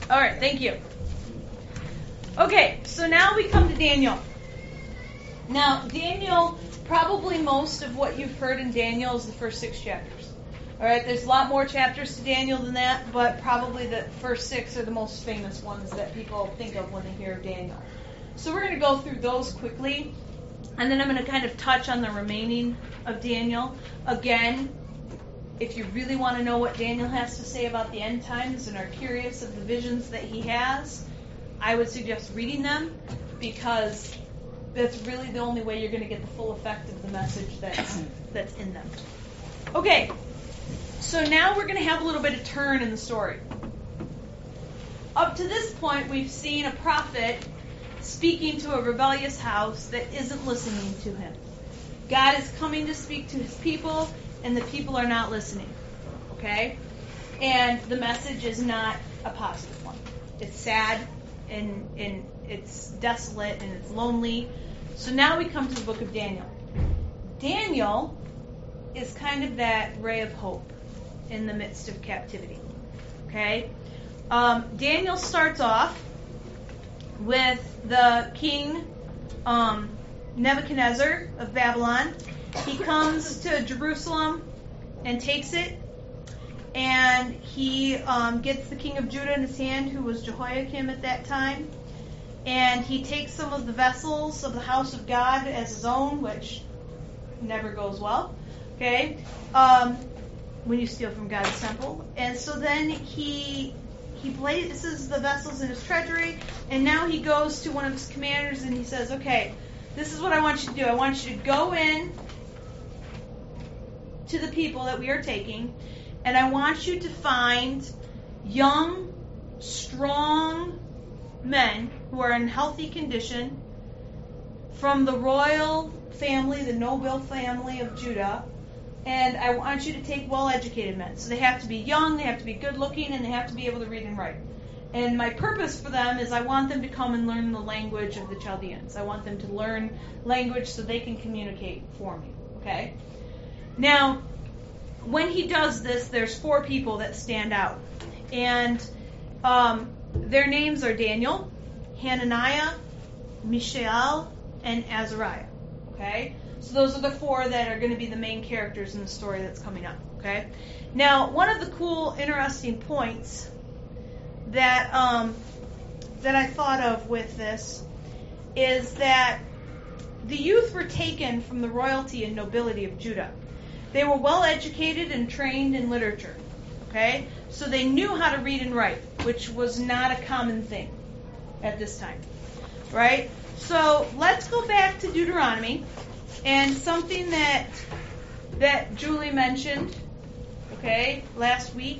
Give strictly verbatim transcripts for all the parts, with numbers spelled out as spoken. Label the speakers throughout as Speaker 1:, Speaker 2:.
Speaker 1: All right, thank you. Okay, so now we come to Daniel. Now, Daniel, probably most of what you've heard in Daniel is the first six chapters. All right, there's a lot more chapters to Daniel than that, but probably the first six are the most famous ones that people think of when they hear of Daniel. So we're going to go through those quickly, and then I'm going to kind of touch on the remaining of Daniel. Again, if you really want to know what Daniel has to say about the end times and are curious of the visions that he has, I would suggest reading them, because that's really the only way you're going to get the full effect of the message that's, that's in them. Okay, so now we're going to have a little bit of turn in the story. Up to this point, we've seen a prophet speaking to a rebellious house that isn't listening to him. God is coming to speak to his people, and the people are not listening. Okay? And the message is not a positive one. It's sad, and, and it's desolate, and it's lonely. So now we come to the book of Daniel. Daniel is kind of that ray of hope in the midst of captivity. Okay? Um, Daniel starts off with the king um, Nebuchadnezzar of Babylon. He comes to Jerusalem and takes it, and he um, gets the king of Judah in his hand, who was Jehoiakim at that time, and he takes some of the vessels of the house of God as his own, which never goes well, okay, um, when you steal from God's temple. And so then he he places the vessels in his treasury, and now he goes to one of his commanders and he says, okay, this is what I want you to do. I want you to go in to the people that we are taking, and I want you to find young, strong men who are in healthy condition from the royal family, the noble family of Judah, and I want you to take well-educated men. So they have to be young, they have to be good-looking, and they have to be able to read and write. And my purpose for them is I want them to come and learn the language of the Chaldeans. I want them to learn language so they can communicate for me. Okay? Now, when he does this, there's four people that stand out. And um, their names are Daniel, Hananiah, Mishael, and Azariah. Okay? So those are the four that are going to be the main characters in the story that's coming up. Okay? Now, one of the cool, interesting points that um, that I thought of with this is that the youth were taken from the royalty and nobility of Judah. They were well educated and trained in literature. Okay? So they knew how to read and write, which was not a common thing at this time. Right? So let's go back to Deuteronomy, and something that that Julie mentioned, okay, last week.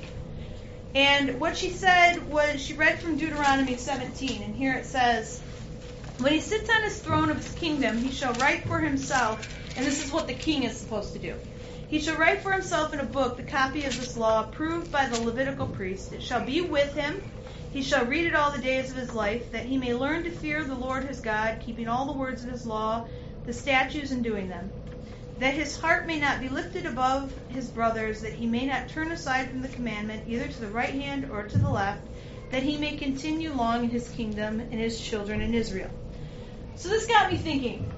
Speaker 1: And what she said was, she read from Deuteronomy seventeen, and here it says, when he sits on his throne of his kingdom, he shall write for himself, and this is what the king is supposed to do. He shall write for himself in a book the copy of this law, approved by the Levitical priest. It shall be with him. He shall read it all the days of his life, that he may learn to fear the Lord his God, keeping all the words of his law, the statutes, and doing them. That his heart may not be lifted above his brothers, that he may not turn aside from the commandment, either to the right hand or to the left, that he may continue long in his kingdom and his children in Israel. So this got me thinking.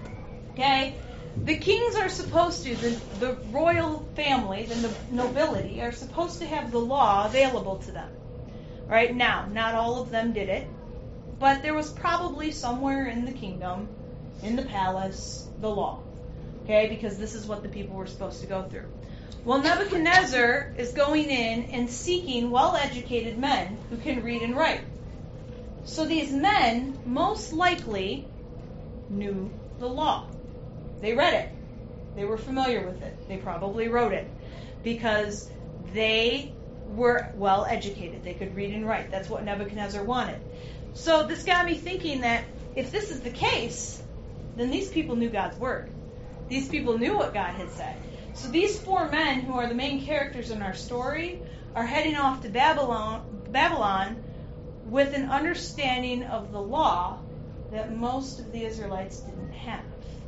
Speaker 1: Okay? The kings are supposed to, the, the royal family, the nobility, are supposed to have the law available to them. Right? Now, not all of them did it, but there was probably somewhere in the kingdom, in the palace, the law. Okay? Because this is what the people were supposed to go through. Well, Nebuchadnezzar is going in and seeking well-educated men who can read and write. So these men most likely knew the law. They read it. They were familiar with it. They probably wrote it because they were well educated. They could read and write. That's what Nebuchadnezzar wanted. So this got me thinking that if this is the case, then these people knew God's word. These people knew what God had said. So these four men, who are the main characters in our story, are heading off to Babylon, Babylon with an understanding of the law that most of the Israelites didn't have.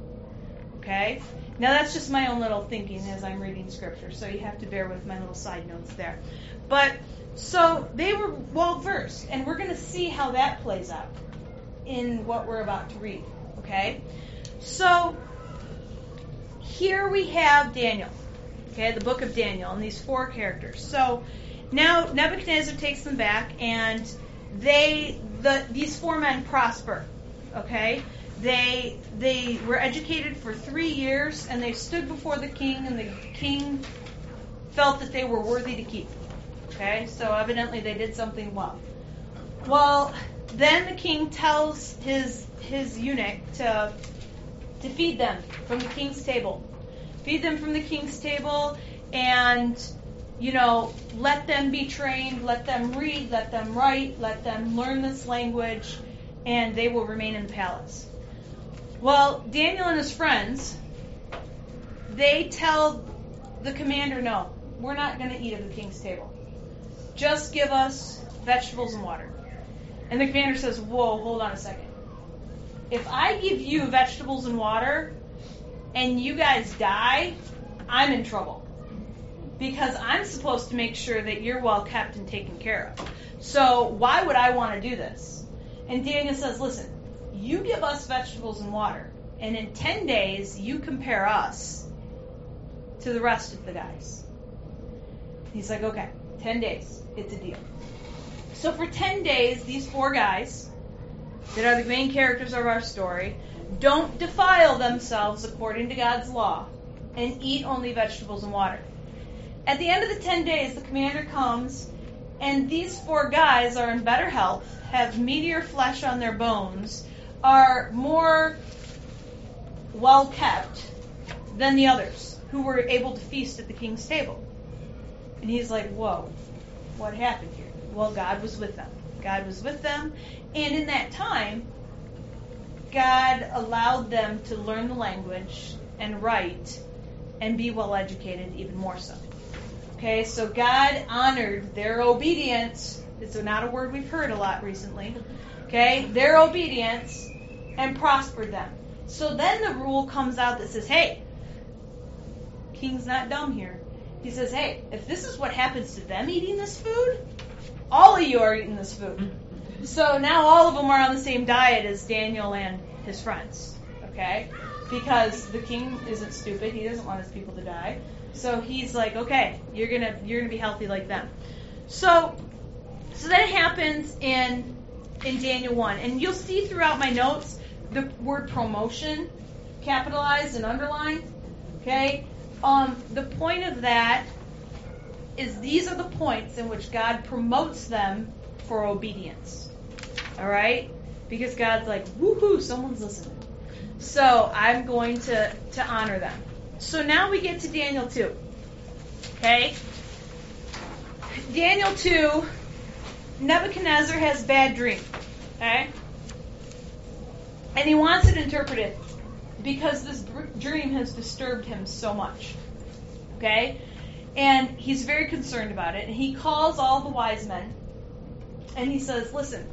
Speaker 1: Okay? Now that's just my own little thinking as I'm reading scripture, so you have to bear with my little side notes there. But So they were well versed, and we're going to see how that plays out in what we're about to read. Okay? So here we have Daniel. Okay, the book of Daniel, and these four characters. So now Nebuchadnezzar takes them back, and they the these four men prosper. Okay? They they were educated for three years, and they stood before the king, and the king felt that they were worthy to keep. Okay, so evidently they did something well. Well, then the king tells his his eunuch to to feed them from the king's table. Feed them from the king's table, and, you know, let them be trained, let them read, let them write, let them learn this language, and they will remain in the palace. Well, Daniel and his friends, they tell the commander, no, we're not going to eat at the king's table. Just give us vegetables and water. And the commander says, whoa, hold on a second. If I give you vegetables and water and you guys die, I'm in trouble. Because I'm supposed to make sure that you're well kept and taken care of. So why would I want to do this? And Daniel says, listen, you give us vegetables and water, and in ten days you compare us to the rest of the guys. He's like, okay, ten days, it's a deal. So for ten days, these four guys that are the main characters of our story don't defile themselves according to God's law and eat only vegetables and water. At the end of the ten days, the commander comes, and these four guys are in better health, have meatier flesh on their bones, are more well kept than the others who were able to feast at the king's table. And he's like, whoa, what happened here? Well, God was with them. God was with them. And in that time, God allowed them to learn the language and write and be well educated even more so. Okay, so God honored their obedience. It's not a word we've heard a lot recently. Okay, their obedience and prospered them. So then the rule comes out that says, hey, king's not dumb here. He says, hey, if this is what happens to them eating this food, all of you are eating this food. So now all of them are on the same diet as Daniel and his friends. Okay? Because the king isn't stupid. He doesn't want his people to die. So he's like, okay, you're gonna you're gonna be healthy like them. So so that happens in in Daniel one. And you'll see throughout my notes the word promotion capitalized and underlined. Okay? Um, the point of that is these are the points in which God promotes them for obedience. All right? Because God's like, woohoo, someone's listening. So I'm going to, to honor them. So now we get to Daniel two. Okay? Daniel two, Nebuchadnezzar has a bad dream. Okay? And he wants it interpreted because this dream has disturbed him so much. Okay? And he's very concerned about it. And he calls all the wise men. And he says, listen,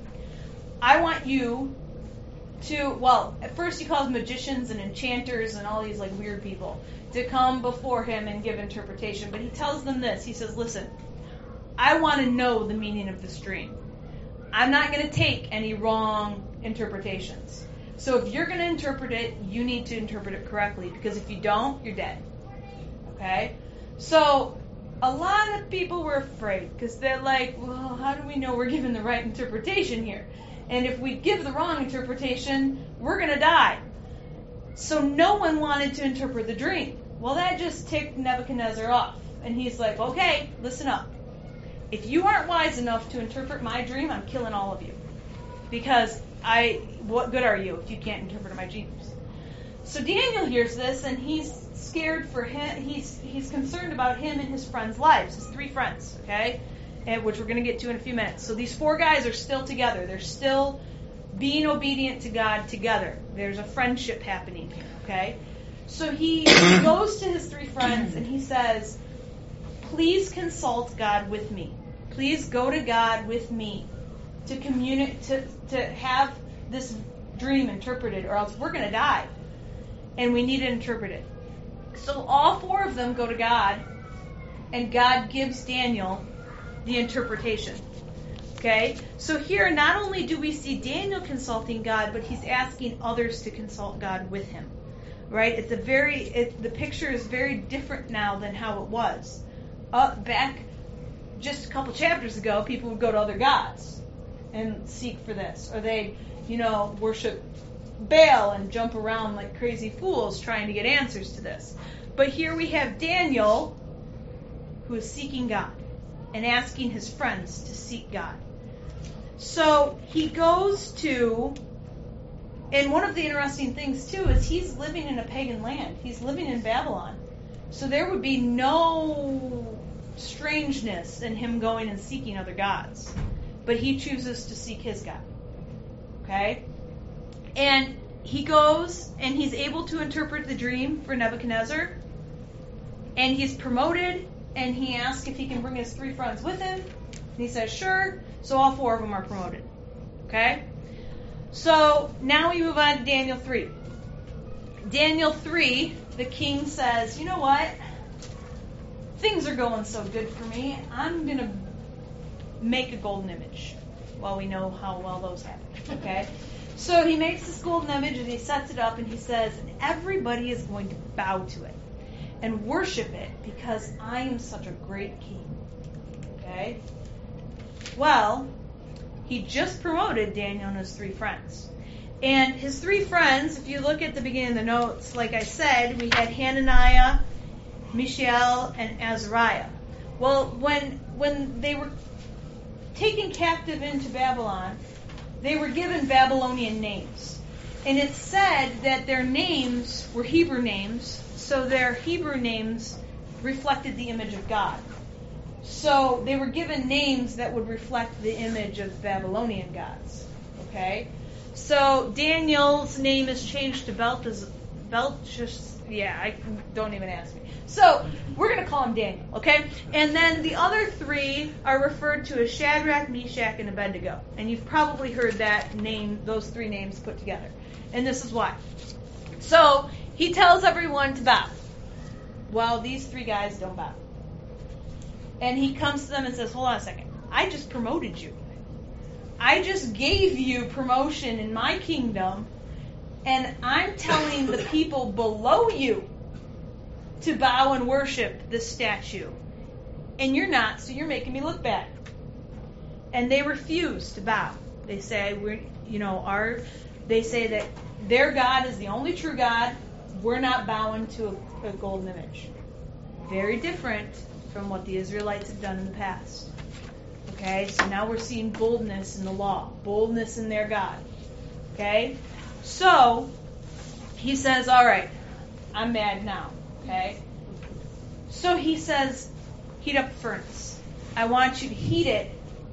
Speaker 1: I want you to, well, at first he calls magicians and enchanters and all these like weird people to come before him and give interpretation. But he tells them this. He says, listen, I want to know the meaning of this dream. I'm not going to take any wrong interpretations. So if you're going to interpret it, you need to interpret it correctly. Because if you don't, you're dead. Okay? So a lot of people were afraid because they're like, well, how do we know we're given the right interpretation here? And if we give the wrong interpretation, we're going to die. So no one wanted to interpret the dream. Well, that just ticked Nebuchadnezzar off. And he's like, okay, listen up. If you aren't wise enough to interpret my dream, I'm killing all of you. Because I, what good are you if you can't interpret my dreams? So Daniel hears this, and he's scared for him. He's he's concerned about him and his friends' lives, his three friends, okay? And which we're going to get to in a few minutes. So these four guys are still together. They're still being obedient to God together. There's a friendship happening here, okay? So he goes to his three friends, and he says, please consult God with me. Please go to God with me to communicate, to, to have this dream interpreted, or else we're going to die. And we need to interpret it. So all four of them go to God, and God gives Daniel the interpretation. Okay? So here, not only do we see Daniel consulting God, but he's asking others to consult God with him. Right? It's a very, it, the picture is very different now than how it was. Uh, back just a couple chapters ago, people would go to other gods and seek for this. Or they, you know, worship Baal and jump around like crazy fools trying to get answers to this. But here we have Daniel, who is seeking God and asking his friends to seek God. So he goes to, and one of the interesting things too is he's living in a pagan land. He's living in Babylon. So there would be no strangeness in him going and seeking other gods. But he chooses to seek his God. Okay? And he goes and he's able to interpret the dream for Nebuchadnezzar. And he's promoted, and he asks if he can bring his three friends with him. And he says, sure. So all four of them are promoted. Okay? So now we move on to Daniel three. Daniel three, the king says, you know what? Things are going so good for me. I'm going to make a golden image. Well, we know how well those happen. Okay? So he makes this golden image, and he sets it up, and he says, everybody is going to bow to it and worship it because I am such a great king. Okay? Well, he just promoted Daniel and his three friends. And his three friends, if you look at the beginning of the notes, like I said, we had Hananiah, Mishael, and Azariah. Well, when when they were taken captive into Babylon, they were given Babylonian names. And it's said that their names were Hebrew names, so their Hebrew names reflected the image of God. So they were given names that would reflect the image of Babylonian gods. Okay? So Daniel's name is changed to Belteshazzar. Belteshazzar. Yeah, I don't even ask me. So we're going to call him Daniel, okay? And then the other three are referred to as Shadrach, Meshach, and Abednego. And you've probably heard that name, those three names put together. And this is why. So he tells everyone to bow. Well, these three guys don't bow. And he comes to them and says, hold on a second. I just promoted you. I just gave you promotion in my kingdom, and I'm telling the people below you to bow and worship this statue. And you're not, so you're making me look bad. And they refuse to bow. They say, we're, you know, our, they say that their God is the only true God. We're not bowing to a, a golden image. Very different from what the Israelites have done in the past. Okay, so now we're seeing boldness in the law, boldness in their God. Okay, so he says, all right, I'm mad now. Okay, so he says, heat up the furnace. I want you to heat it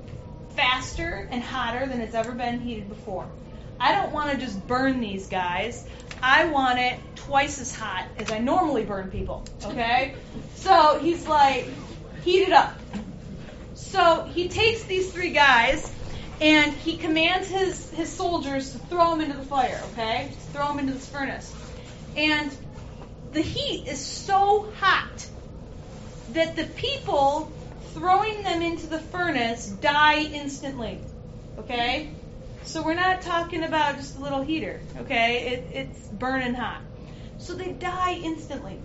Speaker 1: faster and hotter than it's ever been heated before. I don't want to just burn these guys. I want it twice as hot as I normally burn people. Okay, so he's like, heat it up. So he takes these three guys and he commands his, his soldiers to throw them into the fire, okay? Just throw them into this furnace. And the heat is so hot that the people throwing them into the furnace die instantly, okay? So we're not talking about just a little heater, okay? It, it's burning hot. So they die instantly.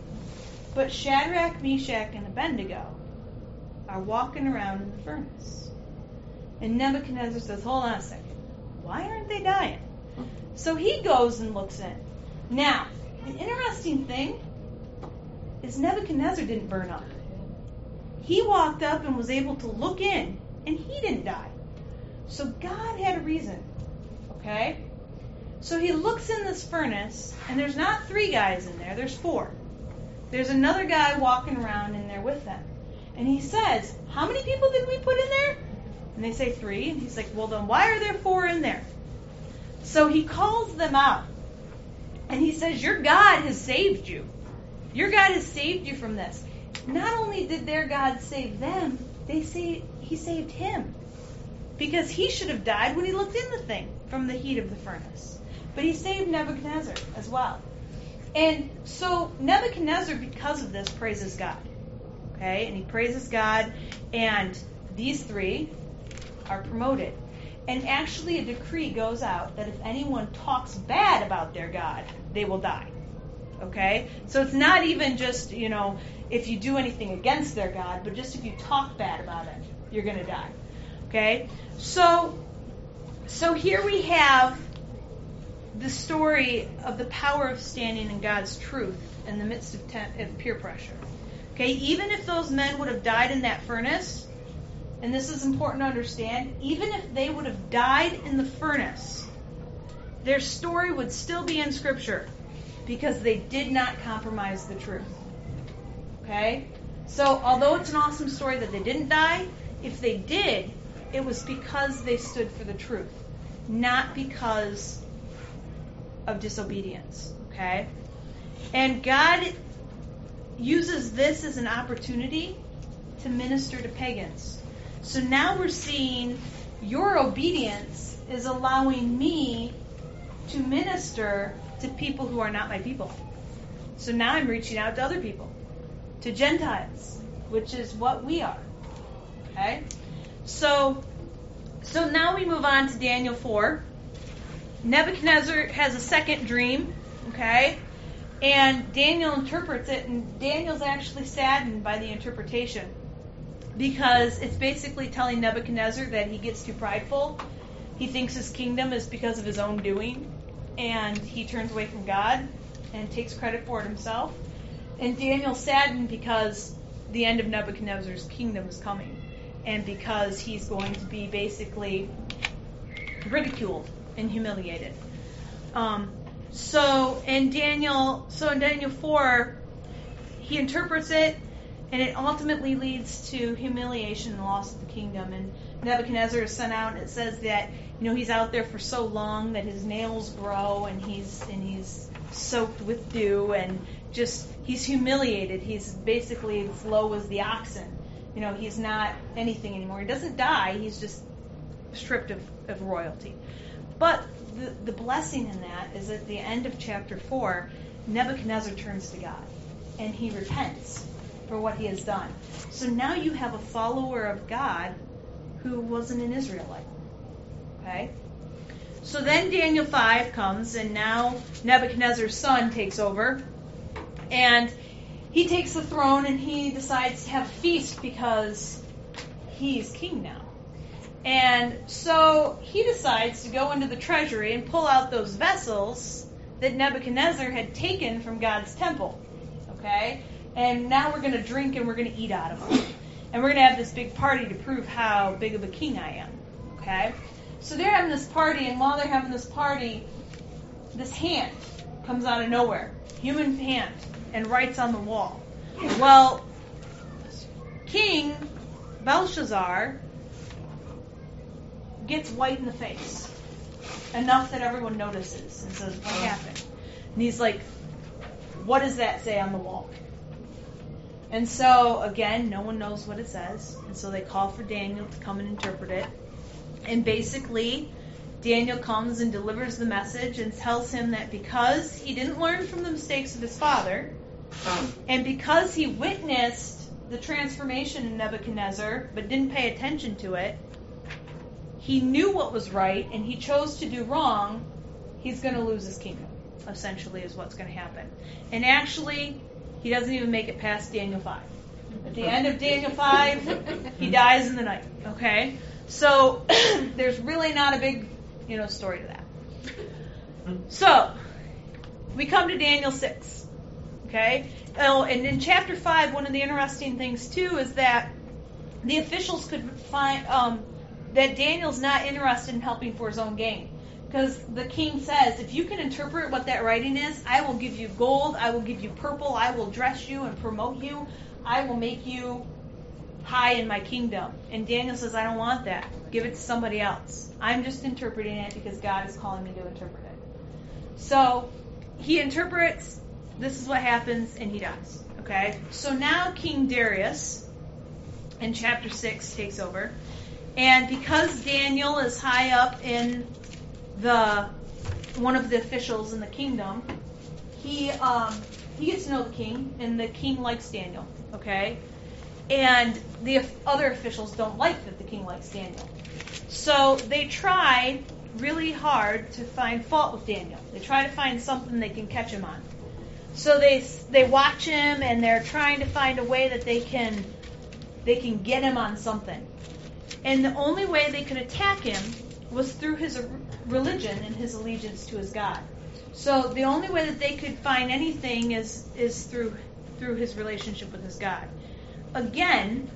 Speaker 1: But Shadrach, Meshach, and Abednego are walking around in the furnace. And Nebuchadnezzar says, hold on a second. Why aren't they dying? So he goes and looks in. Now, the interesting thing is Nebuchadnezzar didn't burn up. He walked up and was able to look in, and he didn't die. So God had a reason. Okay? So he looks in this furnace, and there's not three guys in there, there's four. There's another guy walking around in there with them. And he says, how many people did we put in there? And they say three. And he's like, well, then why are there four in there? So he calls them out. And he says, your God has saved you. Your God has saved you from this. Not only did their God save them, they say he saved him. Because he should have died when he looked in the thing from the heat of the furnace. But he saved Nebuchadnezzar as well. And so Nebuchadnezzar, because of this, praises God. Okay, and he praises God, and these three are promoted. And actually a decree goes out that if anyone talks bad about their God, they will die. Okay? So it's not even just, you know, if you do anything against their God, but just if you talk bad about it, you're going to die. Okay? So, so here we have the story of the power of standing in God's truth in the midst of, te- of peer pressure. Okay? Even if those men would have died in that furnace, and this is important to understand, even if they would have died in the furnace, their story would still be in Scripture because they did not compromise the truth. Okay? So, although it's an awesome story that they didn't die, if they did, it was because they stood for the truth, not because of disobedience. Okay? And God uses this as an opportunity to minister to pagans. So now we're seeing your obedience is allowing me to minister to people who are not my people. So now I'm reaching out to other people, to Gentiles, which is what we are. Okay? So, so now we move on to Daniel four. Nebuchadnezzar has a second dream, okay? And Daniel interprets it, and Daniel's actually saddened by the interpretation because it's basically telling Nebuchadnezzar that he gets too prideful. He thinks his kingdom is because of his own doing, and he turns away from God and takes credit for it himself. And Daniel's saddened because the end of Nebuchadnezzar's kingdom is coming, and because he's going to be basically ridiculed and humiliated. Um, so in Daniel, so in Daniel four, he interprets it, and it ultimately leads to humiliation and loss of the kingdom. And Nebuchadnezzar is sent out, and it says that, you know, he's out there for so long that his nails grow, and he's and he's soaked with dew, and just he's humiliated. He's basically as low as the oxen. You know, he's not anything anymore. He doesn't die. He's just stripped of, of royalty. But the, the blessing in that is at the end of chapter four, Nebuchadnezzar turns to God, and he repents for what he has done. So now you have a follower of God who wasn't an Israelite. Okay? So then Daniel five comes, and now Nebuchadnezzar's son takes over, and he takes the throne, and he decides to have a feast because he's king now. And so he decides to go into the treasury and pull out those vessels that Nebuchadnezzar had taken from God's temple. Okay? And now we're going to drink and we're going to eat out of them. And we're going to have this big party to prove how big of a king I am. Okay? So they're having this party, and while they're having this party, this hand comes out of nowhere. Human hand. And writes on the wall. Well, King Belshazzar gets white in the face. Enough that everyone notices and says, what happened? And he's like, what does that say on the wall? And so, again, no one knows what it says. And so they call for Daniel to come and interpret it. And basically, Daniel comes and delivers the message and tells him that because he didn't learn from the mistakes of his father, and because he witnessed the transformation in Nebuchadnezzar but didn't pay attention to it, he knew what was right and he chose to do wrong, he's going to lose his kingdom, essentially is what's going to happen. And actually, he doesn't even make it past Daniel five. At the end of Daniel five, he dies in the night. Okay? So, there's really not a big, you know, story to that. So, we come to Daniel six. Okay? Oh, and in chapter five, one of the interesting things, too, is that the officials could find um, that Daniel's not interested in helping for his own gain. Because the king says, if you can interpret what that writing is, I will give you gold, I will give you purple, I will dress you and promote you, I will make you high in my kingdom. And Daniel says, I don't want that. Give it to somebody else. I'm just interpreting it because God is calling me to interpret it. So he interprets, this is what happens, and he dies. Okay? So now King Darius, in chapter six, takes over. And because Daniel is high up in the one of the officials in the kingdom, he um, he gets to know the king, and the king likes Daniel. Okay? And the other officials don't like that the king likes Daniel. So they try really hard to find fault with Daniel. They try to find something they can catch him on. So they they watch him, and they're trying to find a way that they can they can get him on something. And the only way they could attack him was through his religion and his allegiance to his God. So the only way that they could find anything is is through through his relationship with his God. Again,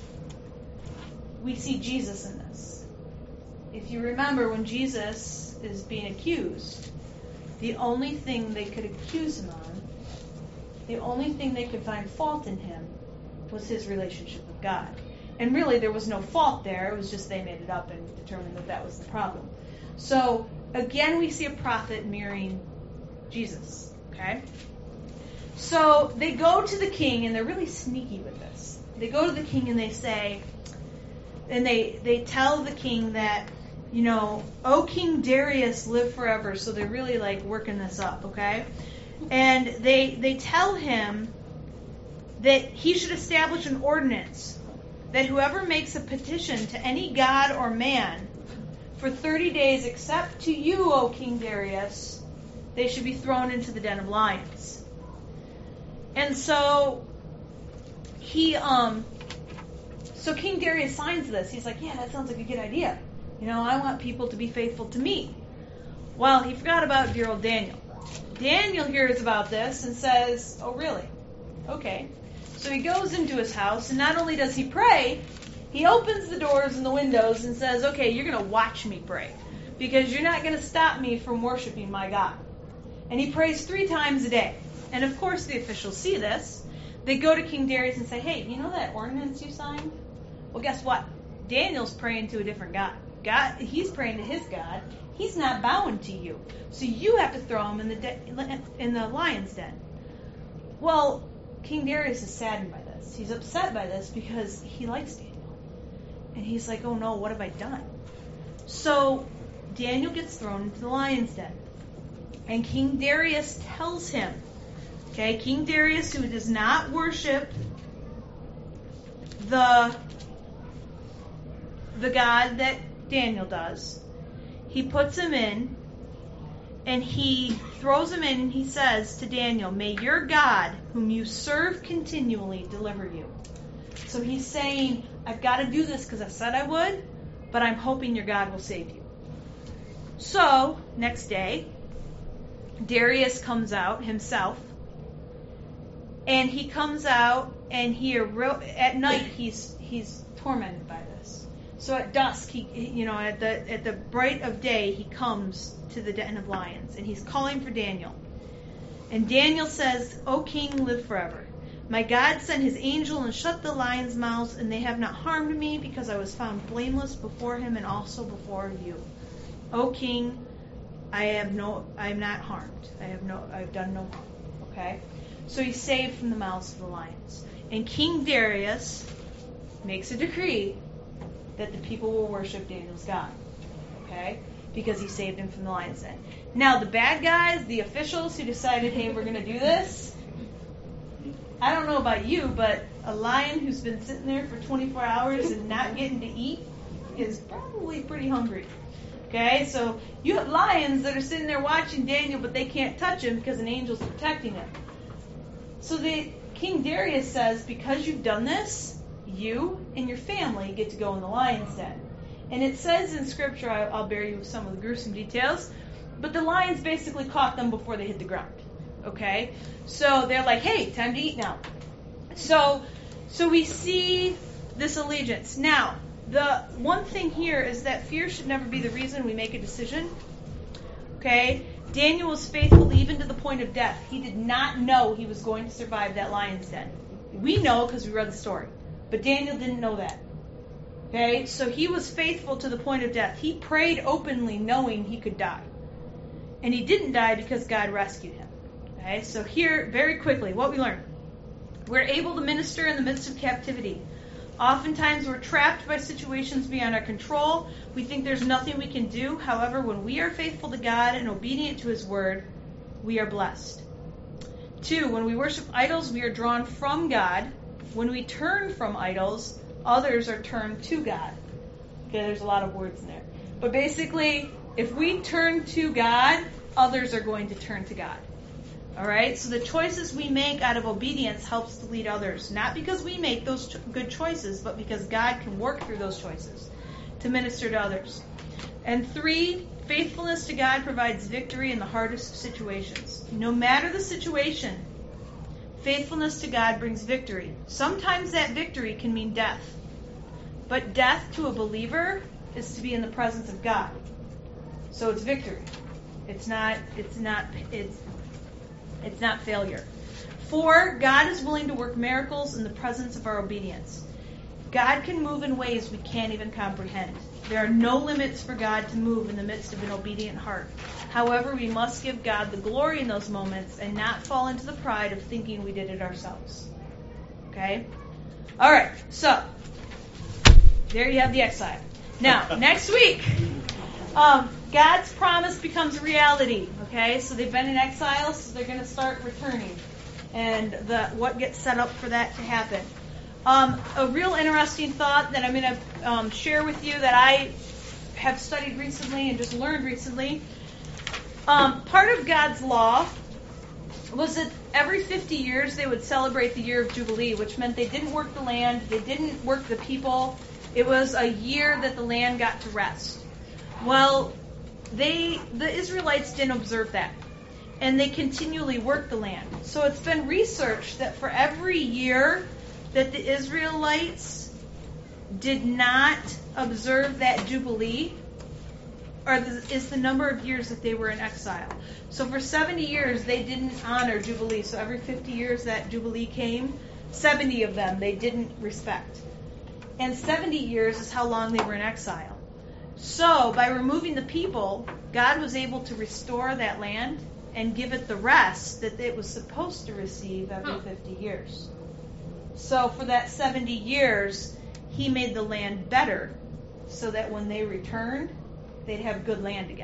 Speaker 1: we see Jesus in this. If you remember, when Jesus is being accused, the only thing they could accuse him on, the only thing they could find fault in him, was his relationship with God. And really, there was no fault there. It was just they made it up and determined that that was the problem. So, again, we see a prophet mirroring Jesus. Okay? So, they go to the king, and they're really sneaky with this. They go to the king and they say, and they, they tell the king that, you know, O King Darius, live forever. So they're really like working this up, okay? And they they tell him that he should establish an ordinance that whoever makes a petition to any god or man for thirty days except to you, O King Darius, they should be thrown into the den of lions. And so he um so King Darius signs this. He's like, yeah, that sounds like a good idea. You know, I want people to be faithful to me. Well, he forgot about dear old Daniel. Daniel hears about this and says, oh, really? Okay. So he goes into his house, and not only does he pray, he opens the doors and the windows and says, okay, you're going to watch me pray, because you're not going to stop me from worshiping my God. And he prays three times a day. And of course the officials see this. They go to King Darius and say, hey, you know that ordinance you signed? Well, guess what? Daniel's praying to a different God. God, he's praying to his God. He's not bowing to you. So you have to throw him in the de- in the lion's den. Well, King Darius is saddened by this. He's upset by this because he likes Daniel. And he's like, oh no, what have I done? So Daniel gets thrown into the lion's den. And King Darius tells him, okay, King Darius, who does not worship the the God that Daniel does, he puts him in, and he throws him in, and he says to Daniel, may your God, whom you serve continually, deliver you. So he's saying, I've got to do this because I said I would, but I'm hoping your God will save you. So, next day, Darius comes out himself, and he comes out, and he at night he's he's tormented by this. So at dusk, he, you know, at the at the bright of day, he comes to the den of lions, and he's calling for Daniel. And Daniel says, O king, live forever. My God sent his angel and shut the lions' mouths, and they have not harmed me, because I was found blameless before him and also before you. O king, I have no, I am not harmed. I have no, I've done no harm. Okay, so he's saved from the mouths of the lions. And King Darius makes a decree that the people will worship Daniel's God, okay? Because he saved him from the lion's den. Now, the bad guys, the officials who decided, hey, we're going to do this, I don't know about you, but a lion who's been sitting there for twenty-four hours and not getting to eat is probably pretty hungry, okay? So you have lions that are sitting there watching Daniel, but they can't touch him because an angel's protecting him. So the King Darius says, because you've done this, you and your family get to go in the lion's den. And it says in Scripture, I'll bear you with some of the gruesome details, but the lions basically caught them before they hit the ground. Okay? So they're like, hey, time to eat now. So, so we see this allegiance. Now, the one thing here is that fear should never be the reason we make a decision. Okay? Daniel was faithful even to the point of death. He did not know he was going to survive that lion's den. We know because we read the story. But Daniel didn't know that. Okay? So he was faithful to the point of death. He prayed openly knowing he could die. And he didn't die because God rescued him. Okay? So here, very quickly, what we learn. We're able to minister in the midst of captivity. Oftentimes we're trapped by situations beyond our control. We think there's nothing we can do. However, when we are faithful to God and obedient to His Word, we are blessed. Two, when we worship idols, we are drawn from God when we turn from idols, others are turned to God. Okay, there's a lot of words in there. But basically, if we turn to God, others are going to turn to God. All right? So the choices we make out of obedience helps to lead others. Not because we make those cho- good choices, but because God can work through those choices to minister to others. And three, faithfulness to God provides victory in the hardest of situations. No matter the situation, faithfulness to God brings victory. Sometimes that victory can mean death. But death to a believer is to be in the presence of God. So it's victory. It's not it's not it's it's not failure. Four, God is willing to work miracles in the presence of our obedience. God can move in ways we can't even comprehend. There are no limits for God to move in the midst of an obedient heart. However, we must give God the glory in those moments and not fall into the pride of thinking we did it ourselves. Okay? All right, so there you have the exile. Now, next week, um, God's promise becomes a reality. Okay, so they've been in exile, so they're going to start returning, and the what gets set up for that to happen. Um, a real interesting thought that I'm going to um, share with you that I have studied recently and just learned recently. Um, part of God's law was that every fifty years they would celebrate the year of Jubilee, which meant they didn't work the land, they didn't work the people. It was a year that the land got to rest. Well, they the Israelites didn't observe that, and they continually worked the land. So it's been researched that for every year that the Israelites did not observe that Jubilee, or the, is the number of years that they were in exile. So for seventy years, they didn't honor Jubilee. So every fifty years that Jubilee came, seventy of them they didn't respect. And seventy years is how long they were in exile. So by removing the people, God was able to restore that land and give it the rest that it was supposed to receive every fifty years. So for that seventy years, he made the land better so that when they returned, they'd have good land again.